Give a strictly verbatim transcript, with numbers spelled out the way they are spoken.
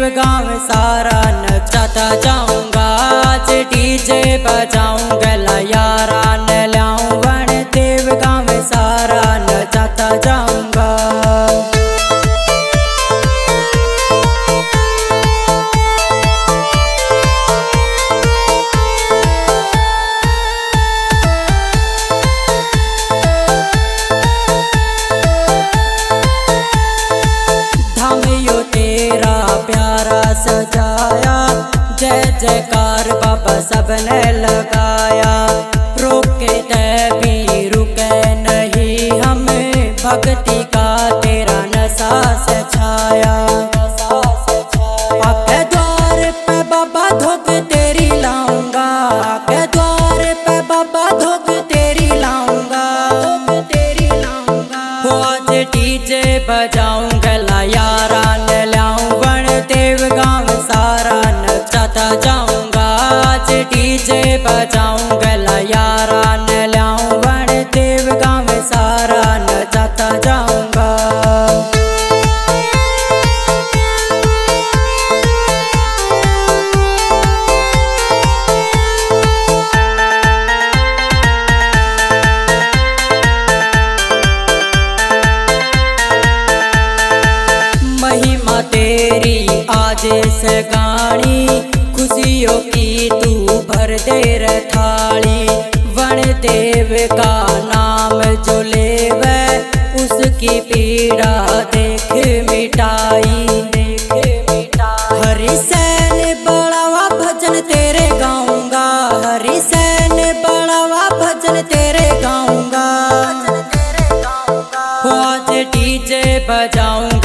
गाँव सारा नचाता जाऊंगा। आज डीजे बजाऊंगा यारा न लाऊं बन देव गाँव सारा नचाता जाऊंगा। सजाया जय जयकार बाबा सबने लगाया। रोके दे भी रुके नहीं हमें भक्ति का तेरा नशा से छाया। आपके द्वार पे बाबा धोक तेरी लाऊंगा। आपके द्वार पे बाबा धोक तेरी लाऊंगा। तेरी लाऊंगा आज डीजे बजाऊंगा यारा न लाऊं बन देव गाँव सारा नचाता जाऊंगा। आज डीजे बजाऊंगा यारा न लाऊं बन देव गाँव सारा नचाता जाऊंगा। महिमा तेरी आज से गानी खुशियों की तू भर दे रे थाली। वन देव का नाम जो लेवे उसकी पीड़ा देख मिटाई। देख मिटाई हरि सैन बड़ावा भजन तेरे गाऊंगा। हरि सैन बड़ावा भजन तेरे गाऊंगा। आज डीजे बजाऊंगा